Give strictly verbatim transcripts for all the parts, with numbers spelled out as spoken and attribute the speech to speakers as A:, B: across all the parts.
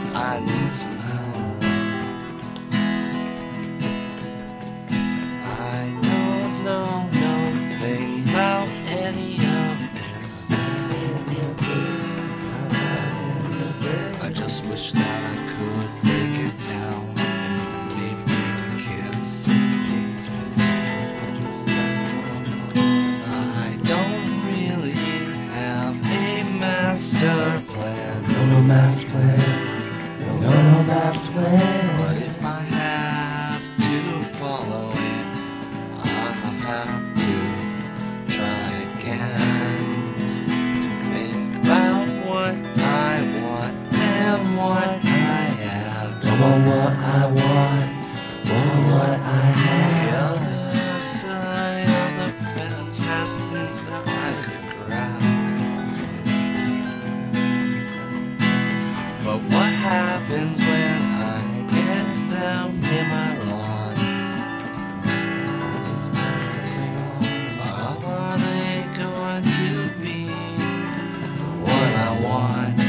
A: I need some help. I don't know nothing about any of this. I just wish that I could break it down and maybe take a kiss. I don't really have a master plan.
B: No, no master plan. No, no, no master plan.
A: But if I have to follow it, I'll have to try again to think about what I want and what I have.
B: Don't know what I want, or what I
A: The
B: have.
A: other side of the fence has things that I could grab. But what happens when I get them in my lawn? Are they going to be what I want?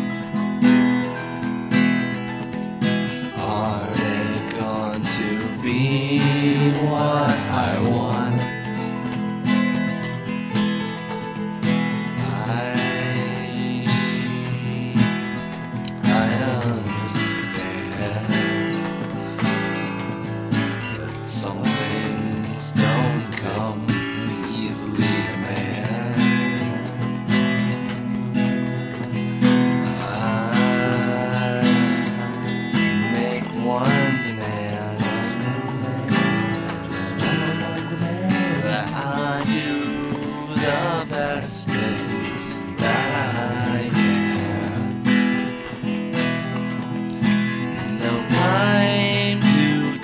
A: Are they going to be what I want? I understand that some things don't come easily to man. I make one demand, that I do the best things that I can. No time to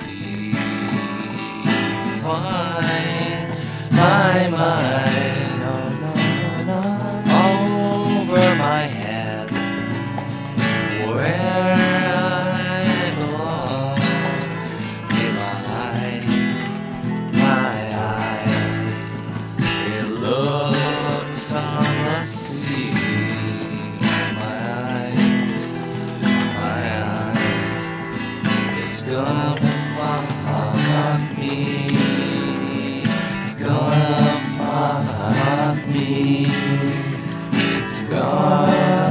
A: define my mind over my head, where I belong. In my, my eye, it looks on the sea. My eye, my eye, it's gonna fuck me. It's gonna fuck me. It's gonna